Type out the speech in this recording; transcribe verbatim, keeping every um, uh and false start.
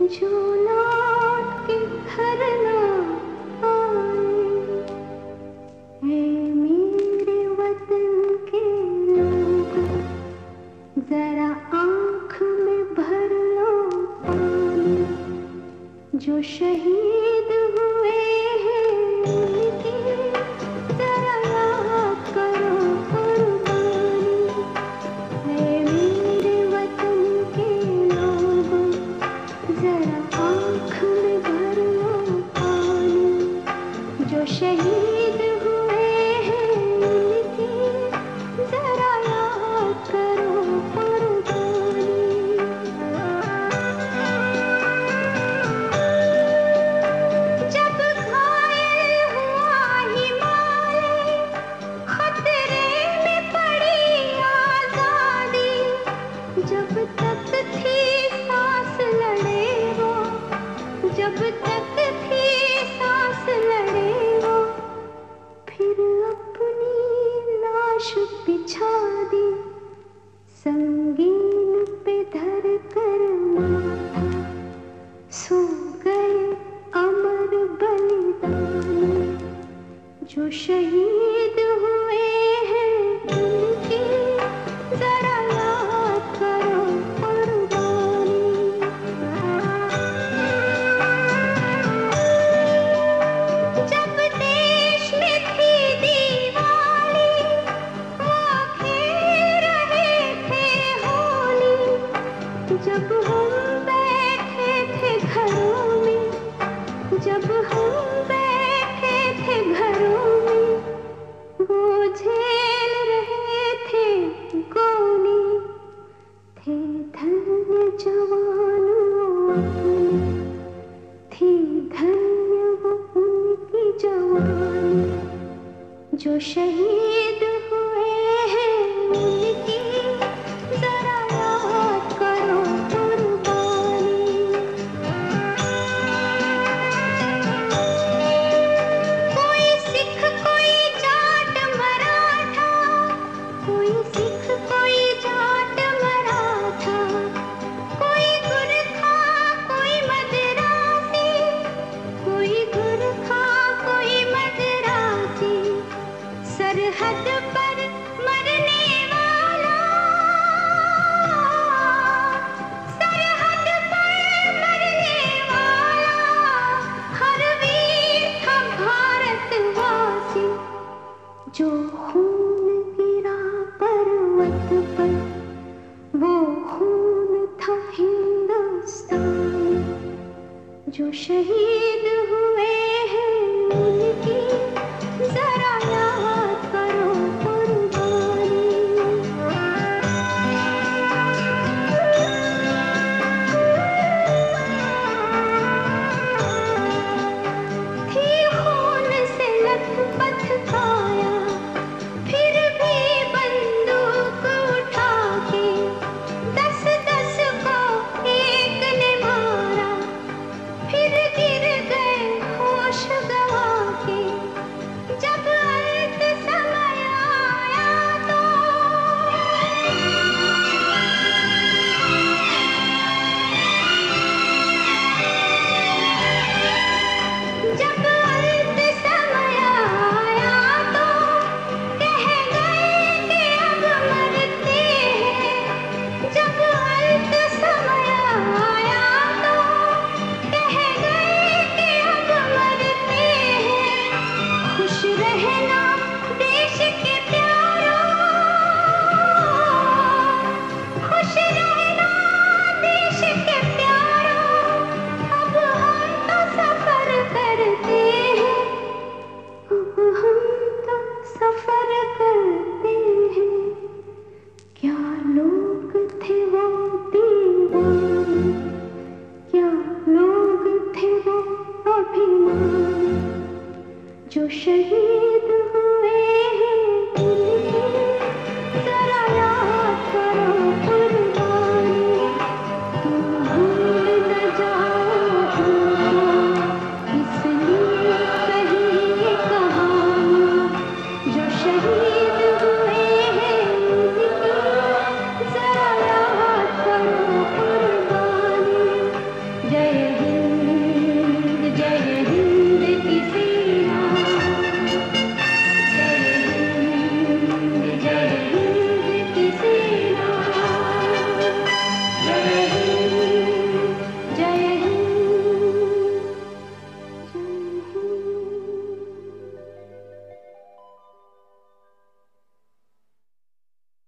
जो लौट के घर ना आए। ऐ मेरे वतन के लोगों, जरा आँख में भर लो पानी। जो शहीद हुए हैं उनकी जरा याद करो कुर्बानी। ऐ मेरे वतन के लोगों, जरा आँख में भर लो पानी। जो शहीद हुए हैं उनकी जरा याद करो कुर्बानी। जब घायल हुआ हिमालय, खतरे में पड़ी आजादी। जब तक थी सांस लड़े वो, जब तक थी सांस लड़े वो। फिर अपनी लाश बिछा दी, संगीन पे धर कर माथा। सो गए अमर बलिदानी। जो शहीद हुए हैं उनकी जरा याद करो कुर्बानी। जब देश में थी दिवाली, वो खेल रहे थे होली। जब हम बैठे थे घरों में, जब हम बैठे थे घरों में, वो झेल रहे थे गोली। थे धन्य जवान वो अपने, थी धन्य वो उनकी जवानी। जो शहीद हुए हैं उनकी जरा याद करो कुर्बानी। कोई सिख कोई जाट मराठा, कोई सिख कोई जाट मराठा। कोई गुरखा कोई मदरासी, कोई गुरखा कोई मदरासी। सरहद पर मरने वाला, सरहद पर मरने वाला। हर वीर था भारतवासी। जो खून गिरा पर्वत पर, वो खून था हिंदुस्तानी। जो शहीद हुए हैं उनकी जरा याद करो कुर्बानी। थी खून से लथपथ काया, फिर भी बंदूक उठा के दस दस को एक ने मारा। फिर गिर गए जय